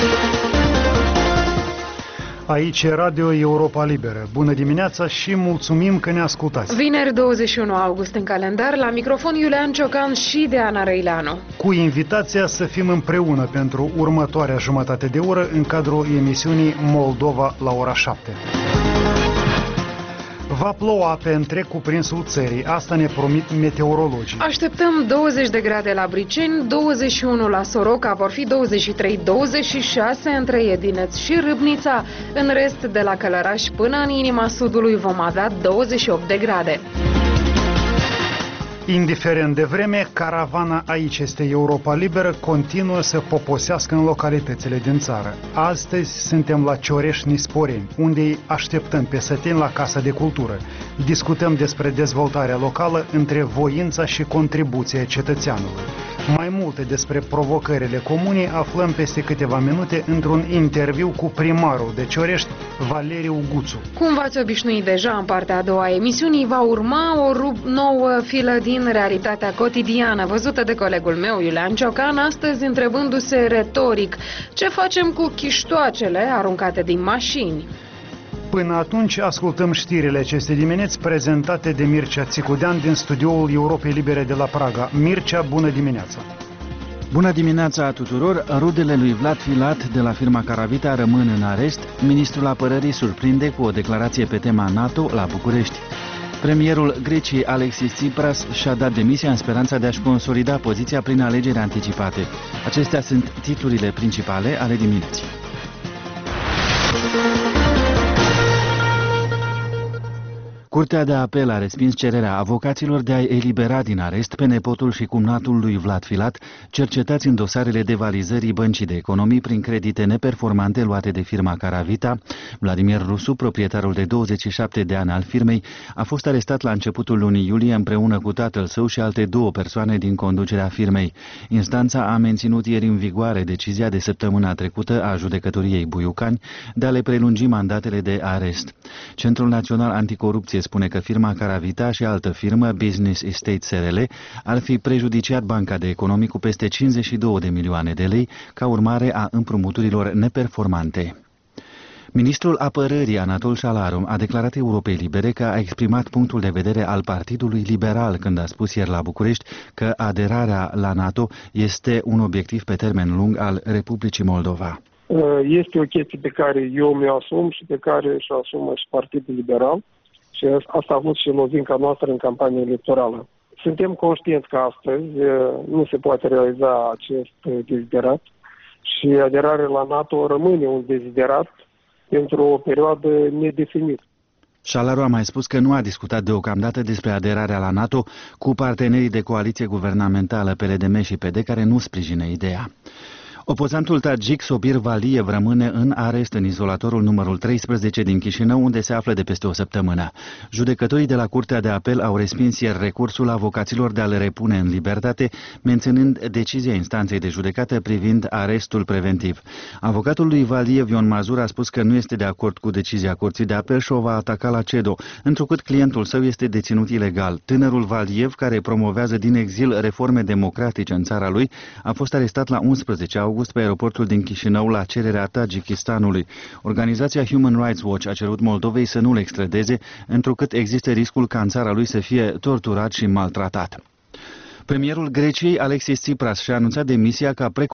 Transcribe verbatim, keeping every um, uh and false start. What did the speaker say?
Aici e Radio Europa Liberă. Bună dimineața și mulțumim că ne ascultați. Vineri douăzeci și unu august în calendar, la microfon Iulian Ciocan și Deana Răileanu. Cu invitația să fim împreună pentru următoarea jumătate de oră în cadrul emisiunii Moldova la ora șapte. Va ploua pe întreg cuprinsul țării, asta ne promit meteorologii. Așteptăm douăzeci de grade la Briceni, douăzeci și unu la Soroca, vor fi douăzeci și trei douăzeci și șase între Edineț și Râbnița. În rest, de la Călăraș până în inima sudului vom avea douăzeci și opt de grade. Indiferent de vreme, caravana Aici este Europa Liberă continuă să poposească în localitățile din țară. Astăzi suntem la Cioreș-Nisporeni, unde îi așteptăm pe săteni la Casa de Cultură. Discutăm despre dezvoltarea locală între voința și contribuția cetățeanului. Mai multe despre provocările comune aflăm peste câteva minute într-un interviu cu primarul de Ciorești, Valeriu Guțu. Cum v-ați obișnuit deja în partea a doua a emisiunii, va urma o rup nouă filă din realitatea cotidiană, văzută de colegul meu, Iulian Ciocan, astăzi întrebându-se retoric ce facem cu chiștoacele aruncate din mașini. Până atunci ascultăm știrile acestei dimineți prezentate de Mircea Țicudean din studioul Europei Libere de la Praga. Mircea, bună dimineața! Bună dimineața tuturor! Rudele lui Vlad Filat de la firma Caravita rămân în arest. Ministrul Apărării surprinde cu o declarație pe tema NATO la București. Premierul Greciei Alexis Tsipras și-a dat demisia în speranța de a-și consolida poziția prin alegeri anticipate. Acestea sunt titlurile principale ale dimineții. Curtea de apel a respins cererea avocaților de a elibera din arest pe nepotul și cumnatul lui Vlad Filat, cercetați în dosarele devalizării Băncii de Economii prin credite neperformante luate de firma Caravita. Vladimir Rusu, proprietarul de douăzeci și șapte de ani al firmei, a fost arestat la începutul lunii iulie împreună cu tatăl său și alte două persoane din conducerea firmei. Instanța a menținut ieri în vigoare decizia de săptămâna trecută a judecătoriei Buiucani de a le prelungi mandatele de arest. Centrul Național Anticorupție spune că firma Caravita și altă firmă, Business Estate S R L, ar fi prejudiciat Banca de Economii cu peste cincizeci și două de milioane de lei ca urmare a împrumuturilor neperformante. Ministrul Apărării Anatol Șalaru a declarat Europei Libere că a exprimat punctul de vedere al Partidului Liberal când a spus ieri la București că aderarea la NATO este un obiectiv pe termen lung al Republicii Moldova. Este o chestie pe care eu mi-o asum și pe care și-o asumă și Partidul Liberal. Și asta a avut și lozinca noastră în campania electorală. Suntem conștienți că astăzi nu se poate realiza acest deziderat și aderarea la NATO rămâne un deziderat pentru o perioadă nedefinită. Șalaru a mai spus că nu a discutat deocamdată despre aderarea la NATO cu partenerii de coaliție guvernamentală P L D M și P D care nu sprijină ideea. Opozantul tadjik Sobir Valiev rămâne în arest în izolatorul numărul treisprezece din Chișinău, unde se află de peste o săptămână. Judecătorii de la Curtea de Apel au respins ieri recursul avocaților de a-l repune în libertate, menționând decizia instanței de judecată privind arestul preventiv. Avocatul lui Valiev, Ion Mazur, a spus că nu este de acord cu decizia Curții de Apel și o va ataca la C E D O, întrucât clientul său este deținut ilegal. Tânărul Valiev, care promovează din exil reforme democratice în țara lui, a fost arestat la unsprezece august pe aeroportul din Chișinău la cererea Tajikistanului. Organizația Human Rights Watch a cerut Moldovei să nu-l extradeze, întrucât există riscul ca în țara lui să fie torturat și maltratat. Premierul Greciei Alexis Tsipras și-a anunțat demisia ca